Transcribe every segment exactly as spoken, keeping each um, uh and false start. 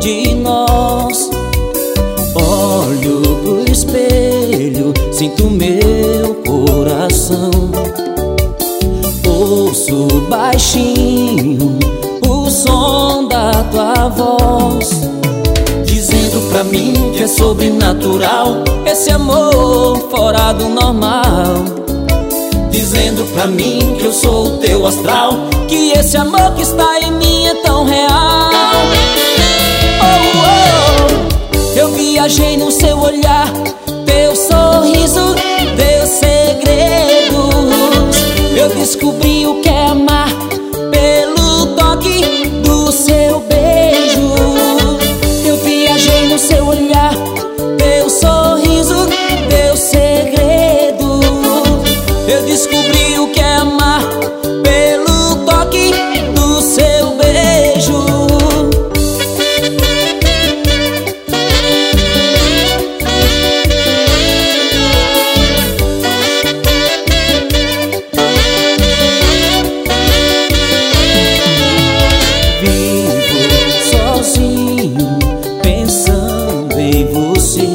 de nós. Olho pro espelho, sinto meu coração. Ouço baixinho o som da tua voz, dizendo pra mim que é sobrenatural esse amor fora do normal. Dizendo pra mim que eu sou o teu astral, que esse amor que está em mim é tão real. Oh, oh, eu viajei no seu olhar, teu sorriso, teus segredos. Eu descobri o que é amar pelo toque do seu beijo. Eu viajei no seu olhar, teu sorriso, teus segredos. Eu descobri o que é amar pelo toque do seu beijo. Vivo sozinho pensando em você.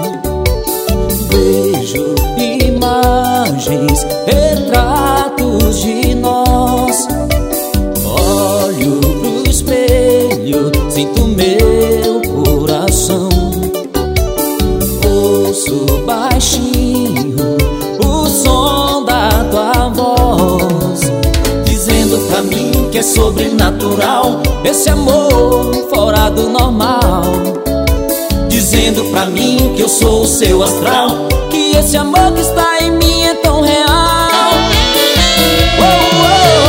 Vejo imagens, retratos de nós. Olho pro espelho, sinto meu coração. Ouço baixinho o som da tua voz, dizendo pra mim que é sobrenatural esse amor fora do normal. Dizendo pra mim que eu sou o seu astral, que esse amor que está em mim é tão real. Oh, oh.